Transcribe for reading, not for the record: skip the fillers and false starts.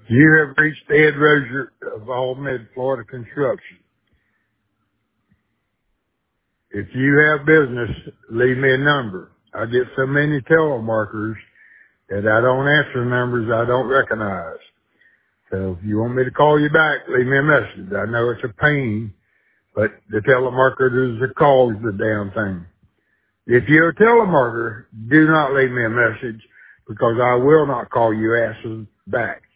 You have reached Ed Rozier of All Mid Florida Construction. If you have business, leave me a number. I get so many telemarketers that I don't answer numbers I don't recognize. So if you want me to call you back, leave me a message. I know it's a pain, but the telemarketers that calls the damn thing. If you're a telemarketer, do not leave me a message because I will not call you asses back.